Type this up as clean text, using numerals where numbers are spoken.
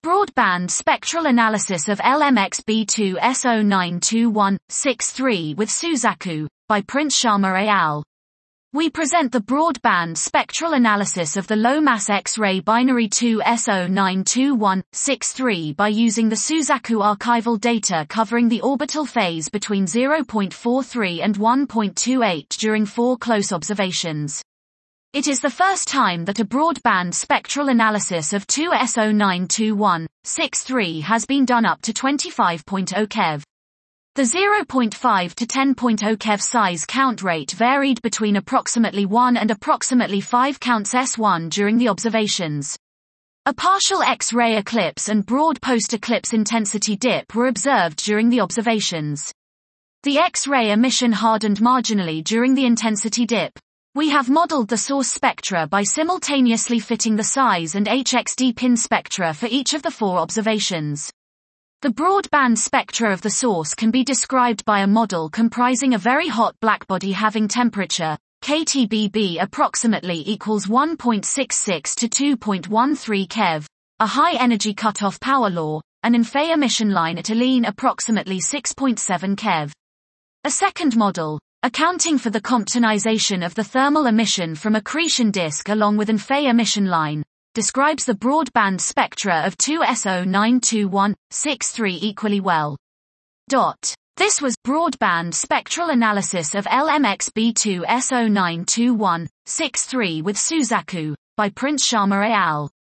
Broadband spectral analysis of LMXB2S092163 with Suzaku, by Prince Sharma et al. We present the broadband spectral analysis of the low-mass X-ray binary 2S092163 by using the Suzaku archival data covering the orbital phase between 0.43 and 1.28 during 4 close observations. It is the first time that a broadband spectral analysis of 2S092163 has been done up to 25.0 keV. The 0.5 to 10.0 keV size count rate varied between approximately 1 and approximately 5 counts S1 during the observations. A partial X-ray eclipse and broad post-eclipse intensity dip were observed during the observations. The X-ray emission hardened marginally during the intensity dip. We have modeled the source spectra by simultaneously fitting the size and HXD pin spectra for each of the 4 observations. The broadband spectra of the source can be described by a model comprising a very hot blackbody having temperature, KTBB approximately equals 1.66 to 2.13 keV, a high energy cutoff power law, an in-phase emission line at Alene approximately 6.7 keV. A second model, accounting for the Comptonization of the thermal emission from accretion disk along with in-phase emission line, describes the broadband spectra of 2S092163 equally well. This was broadband spectral analysis of LMXB2S092163 with Suzaku, by Prince Sharma et al.